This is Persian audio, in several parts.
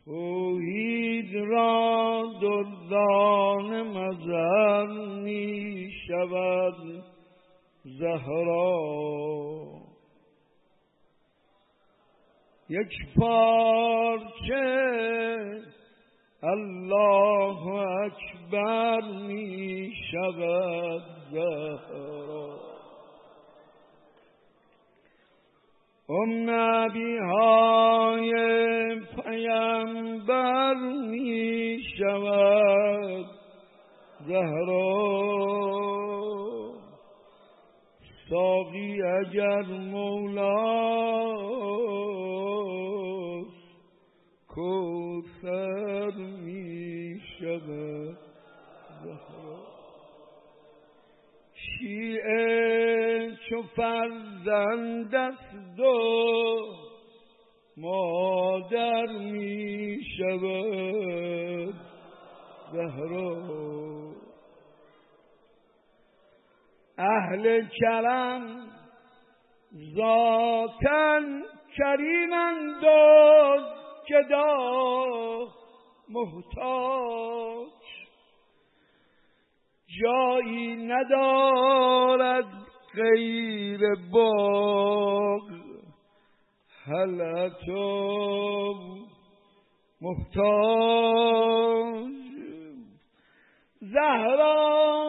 توحید را دردان مذهب می شود زهرا. یک پارچه الله اکبر می شود زهرا. نبی‌های پیامبر می شود زهرا. ساقی اگر مولاست کوثر می شود زهرا. شیعه چو فرزند است و مادر می شود زهرا. اهل کرم ذاتاً کریمند و گدا محتاج. جایی ندارد غیر باغ حلتم محتاج. زهرا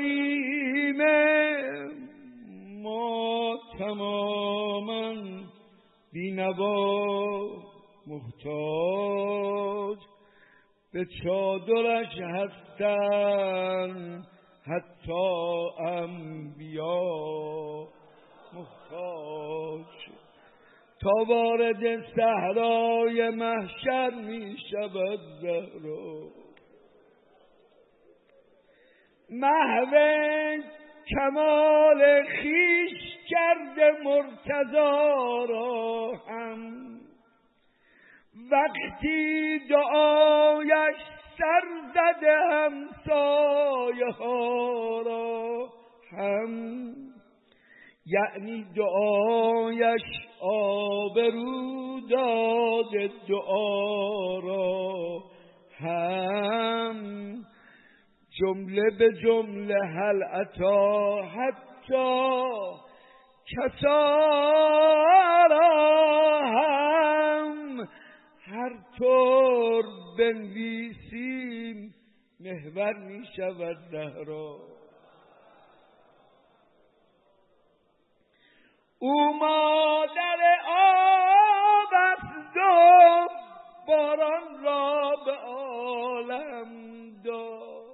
کریمه ما تماما بینوا محتاج. به چادرش هستن حتی انبیا محتاج. تا وارد صحرای محشر می شود زهرا. محو کمال خویش کرده مرتضی را هم. وقتی دعایش سر زده همسایه ها را هم. یعنی دعایش آبرو داده دعا را هم. جمله به جمله هل اتی حتی کسارا هم. هر طور بنویسیم محور می شود زهرا. او مادر آب است و باران را به عالم داد.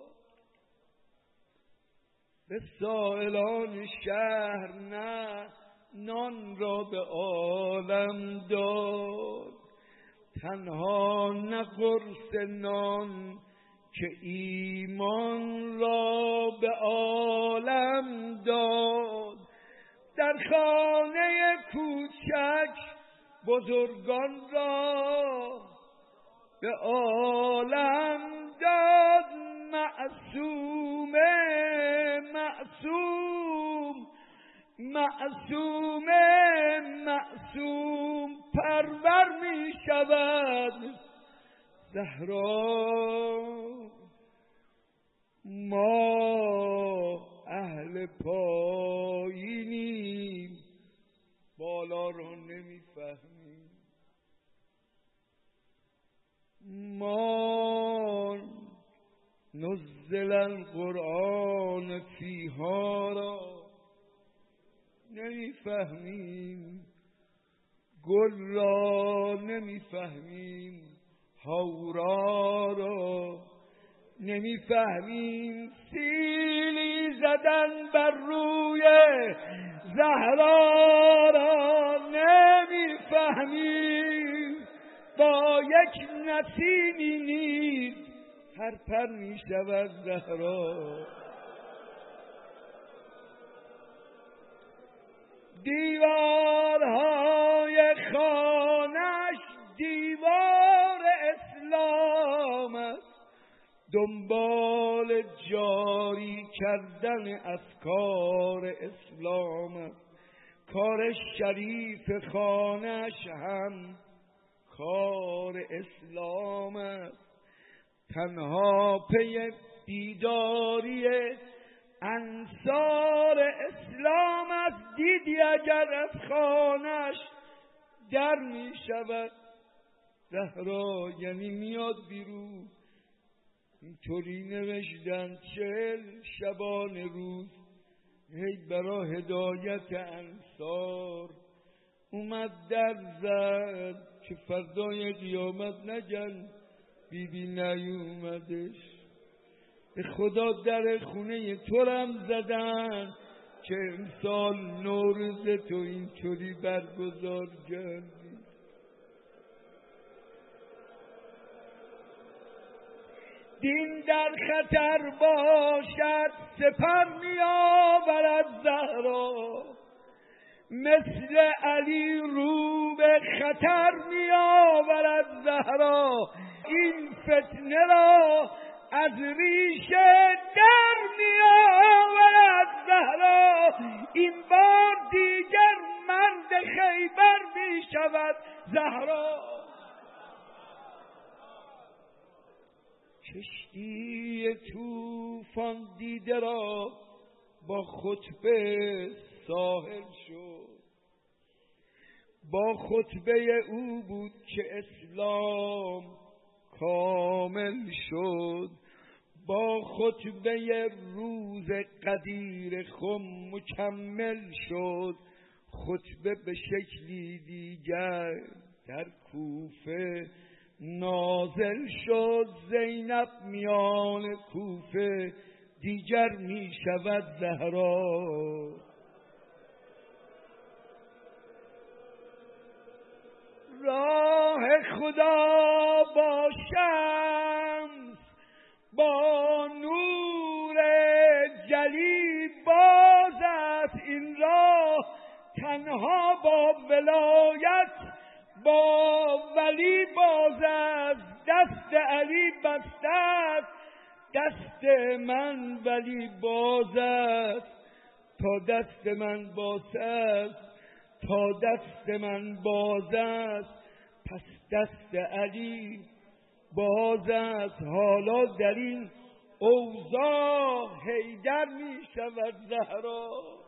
به سائلان شهر نه نان را به عالم داد. تنها نه قرص نان که ایمان را به عالم داد. در خانه کوچک بزرگان را به عالم داد. معصوم پرور می شود زهرا. ما اهل پایینیم بالا رو نمیفهمیم. ما نزل القرآن فیها را نمیفهمیم. گل را نمیفهمیم. حورا را نمیفهمیم. سیلی زدن بر روی زهرا را نمیفهمیم. با یک نسیمی نیز هر پر می شود زهرا. دیوارهای خانش دیوار اسلام است. دنبال جاری کردن افکار اسلام است. کار شریف خانش هم کار اسلام است. تنها پی بیداری انصار اسلام است. دیدی اگر از خانش در می شود زهرا، یعنی میاد بیرون. اینطوری نوشتن 40 شبان روز هی برا هدایت انصار اومد در زد که فردای قیامت نگن بیبی نیومدش. به خدا در خونه تورم زدن که امسال نوروز تو اینطوری برگزار کردی. دین در خطر باشد سپر می آورد زهرا، مثل علی رو به خطر می آورد زهرا. این فتنه را از ریشه در می آورد زهرا. این بار دیگر مرد خیبر می شود زهرا. کشتی طوفان دیده را با خطبه ساحل شد. با خطبه او بود که اسلام کامل شد. با خطبه روز قدیر خم مکمل شد. خطبه به شکلی دیگر در کوفه نازل شد. زینب میان کوفه دیگر می شود زهرا. راه خدا با شمس با نور جلی باز است. این راه تنها با ولایت با ولی باز است. دست علی بسته است، دست من ولی باز است. تا دست من باز است، تا دست من باز است، پس دست علی باز است. حالا در این اوضاع حیدر می شود زهرا.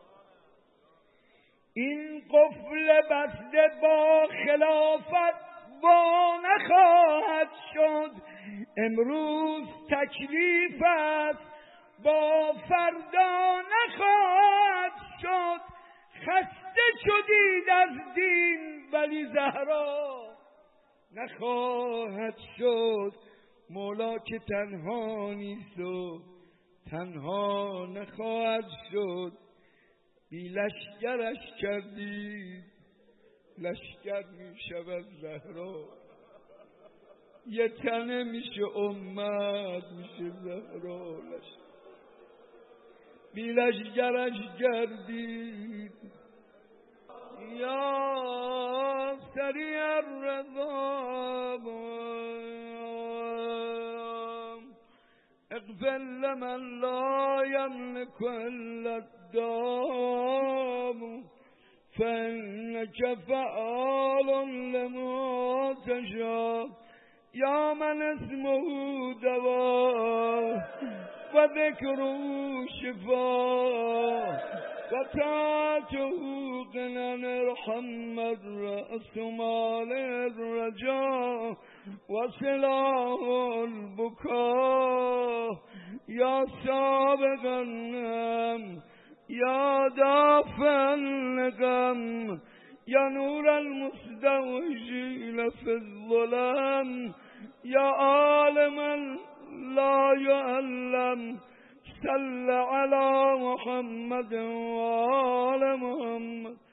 این قفل بسته با خلافت وا نخواهد شد. امروز تکلیف است با فردا نخواهد شد. خسته شدید از دین ولی زهرا نخواهد شد. مولا که تنها نیست و تنها نخواهد شد. بی لشکرش کردید لشکر می شود زهرا. یه تنه میشه امت میشه زهرا. بی لشکرش کردید. یا سریع الرضا اغفر لمن لا يملك الا الدام فإنك فعال لما تشاء. یا من اسمه دوا و ذکره شفا و طاعته غنى ارحم الرأس مال الرجاء و سلاح البكاء. یا سابق النعم یا دافع النقم یا نور المستوجین فی الظلم یا عالما لا يعلم صل على محمد و آل محمد.